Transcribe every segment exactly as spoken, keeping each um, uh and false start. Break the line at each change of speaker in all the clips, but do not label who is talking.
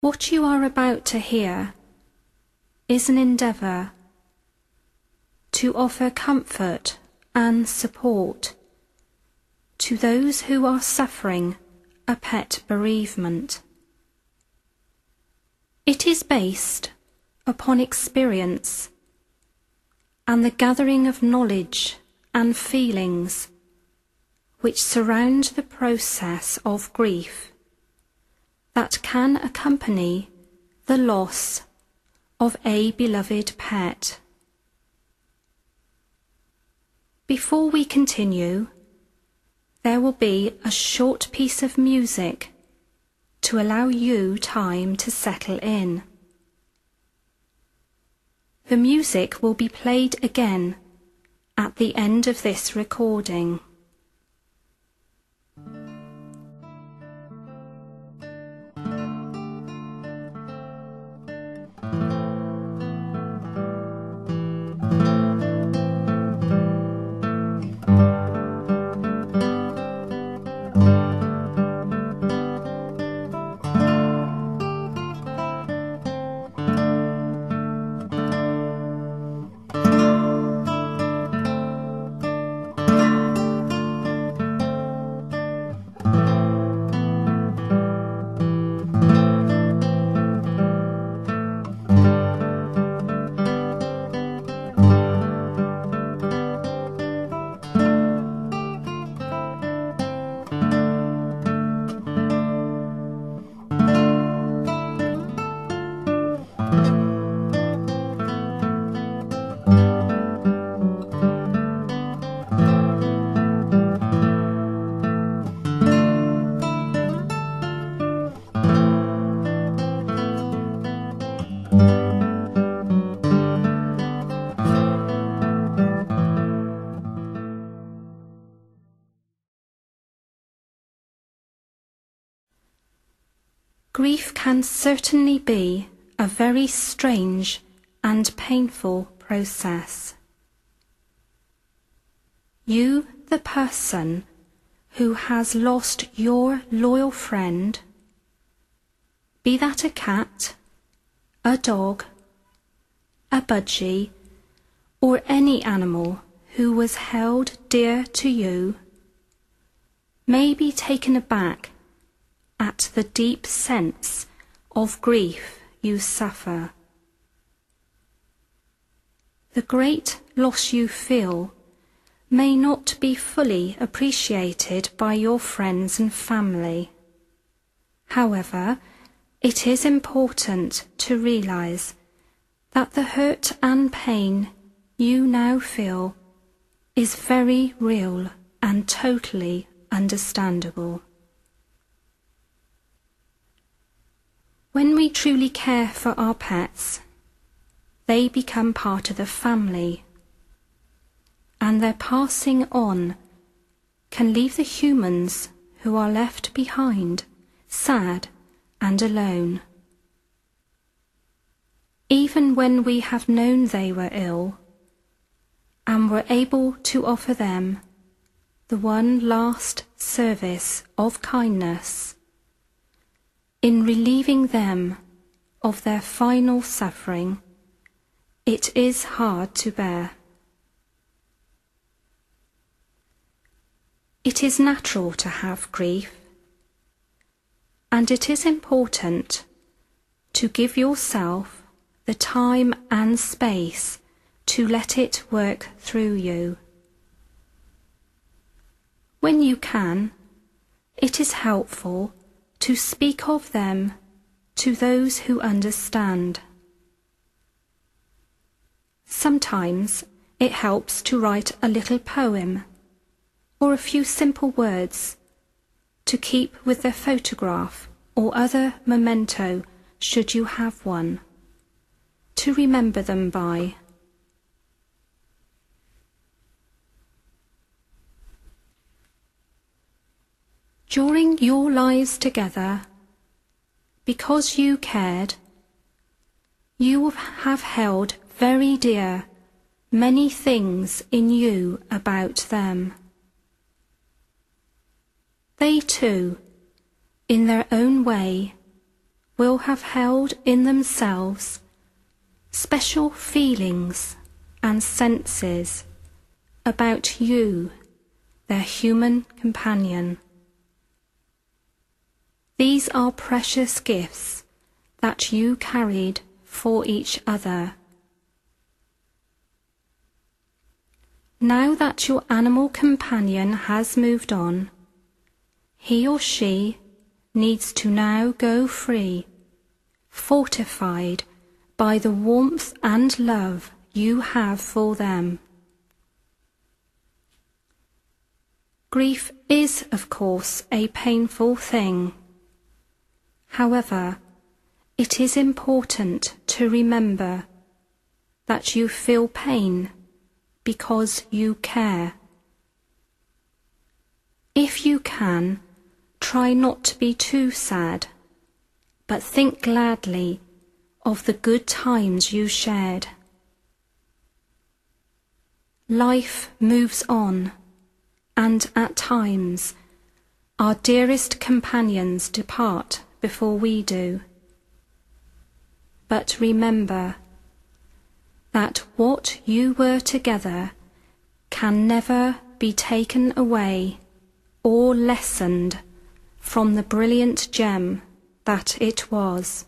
What you are about to hear is an endeavour to offer comfort and support to those who are suffering a pet bereavement. It is based upon experience and the gathering of knowledge and feelings which surround the process of grief that can accompany the loss of a beloved pet. Before we continue, there will be a short piece of music to allow you time to settle in. The music will be played again at the end of this recording. Grief can certainly be a very strange and painful process. You, the person who has lost your loyal friend, be that a cat, a dog, a budgie, or any animal who was held dear to you, may be taken aback at the deep sense of grief you suffer. The great loss you feel may not be fully appreciated by your friends and family. However, it is important to realize that the hurt and pain you now feel is very real and totally understandable. When we truly care for our pets, they become part of the family, and their passing on can leave the humans who are left behind sad and alone. Even when we have known they were ill and were able to offer them the one last service of kindness, in relieving them of their final suffering, it is hard to bear. It is natural to have grief, and it is important to give yourself the time and space to let it work through you. When you can, it is helpful to speak of them to those who understand. Sometimes it helps to write a little poem or a few simple words to keep with their photograph or other memento should you have one, to remember them by. During your lives together, because you cared, you have held very dear many things in you about them. They too, in their own way, will have held in themselves special feelings and senses about you, their human companion. These are precious gifts that you carried for each other. Now that your animal companion has moved on, he or she needs to now go free, fortified by the warmth and love you have for them. Grief is, of course, a painful thing. However, it is important to remember that you feel pain because you care. If you can, try not to be too sad, but think gladly of the good times you shared. Life moves on, and at times our dearest companions depart before we do. But remember that what you were together can never be taken away or lessened from the brilliant gem that it was.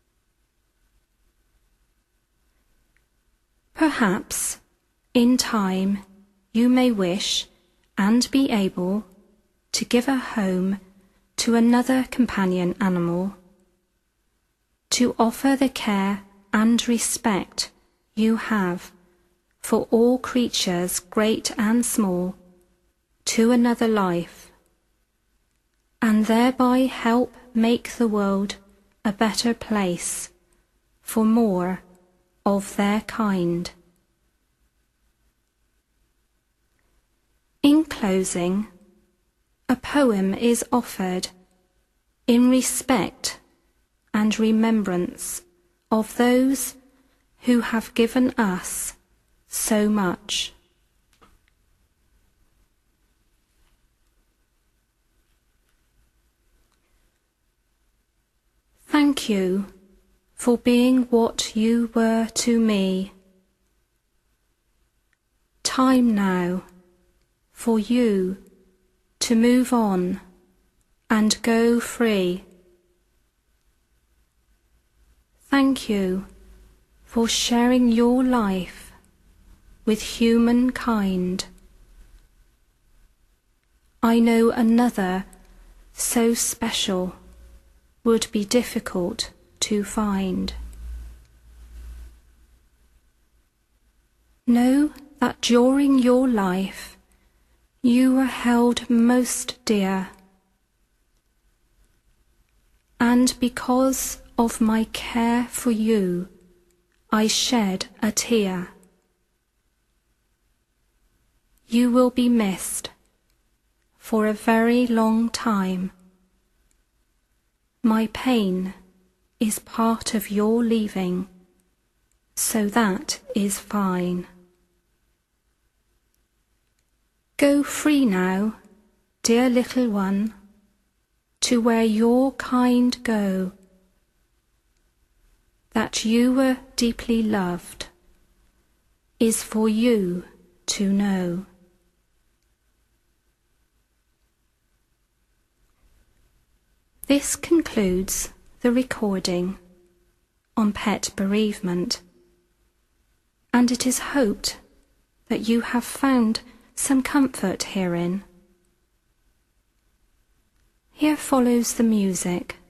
Perhaps, in time, you may wish and be able to give a home to another companion animal, to offer the care and respect you have for all creatures great and small to another life, and thereby help make the world a better place for more of their kind. In closing, a poem is offered in respect and remembrance of those who have given us so much. Thank you for being what you were to me. Time now for you to move on and go free. Thank you for sharing your life with humankind. I know another so special would be difficult to find. Know that during your life you were held most dear, and because of my care for you, I shed a tear. You will be missed for a very long time. My pain is part of your leaving, so that is fine. Go free now, dear little one, to where your kind go, that you were deeply loved is for you to know. This concludes the recording on pet bereavement, and it is hoped that you have found some comfort herein. Here follows the music